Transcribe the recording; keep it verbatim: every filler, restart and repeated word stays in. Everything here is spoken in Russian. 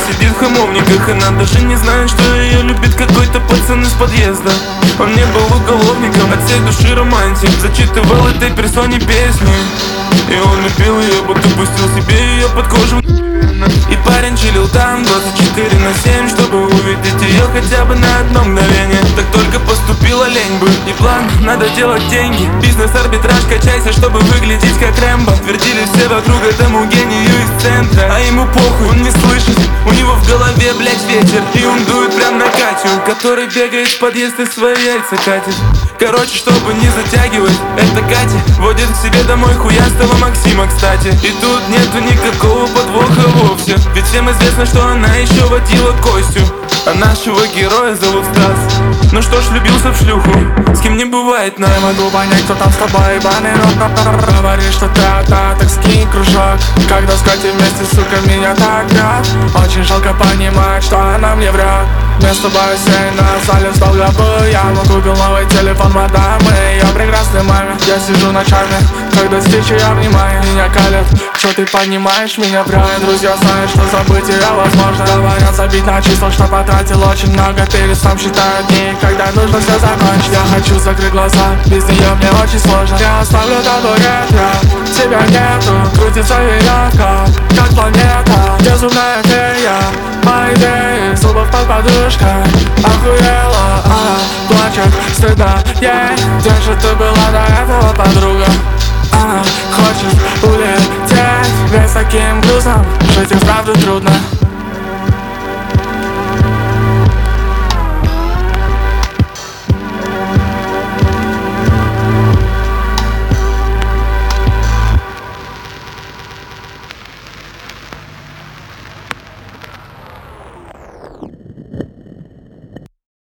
сидит в хамовниках. Она даже не знает, что ее любит какой-то пацан из подъезда. Он не был уголовником, от всей души романтик. Зачитывал этой персоне песни, и он любил ее, будто пустил себе ее под кожу. И парень чилил там двадцать четыре на семь, чтобы увидеть ее хотя бы на одно мгновение. Так только поступила лень бы и план, надо делать деньги. Бизнес-арбитраж, качайся, чтобы выглядеть как Рэмбо. Твердили все вокруг этому гению из центра, а ему похуй, он не слышит. У него в голове, блять, вечер, и он дует прям на Катю, который бегает в подъезд и свои яйца катит. Короче, чтобы не затягивать, эта Катя водит к себе домой хуястого Максима, кстати. И тут нету никакого подвоха вовсе, ведь всем известно, что она еще водила Костю, а нашего героя зовут Стас. Ну что ж, влюбился в шлюху, с кем не бывает нам. Не могу понять, кто там с тобой, ебаный рот. Говоришь, что ты одна, так скинь кружок. Когда с Катей вместе, сука, меня так бьет. Очень жалко понимать, что она мне врет. Вместо бассейна залез в долговую яму. Купил новый телефон мадамы, ее прекрасной маме. Я сижу ночами, когда стичи я внимаю. Меня калят, что ты понимаешь меня правильно. Друзья знают, что забыть ее возможно. Говорят, забить на число, что потратил очень много. Перед сном считаю дни, когда нужно все закончить. Я хочу закрыть глаза, без нее мне очень сложно. Я оставлю табурет, я тебя нету. Крутится веревка, как планета. Безумная фея, мои идеи, зубов под подушкой. Охуела, она плачет, стыдно ей. Где же ты была до этого, подруга? Она хочет улететь, ведь с таким грузом жить и вправду трудно.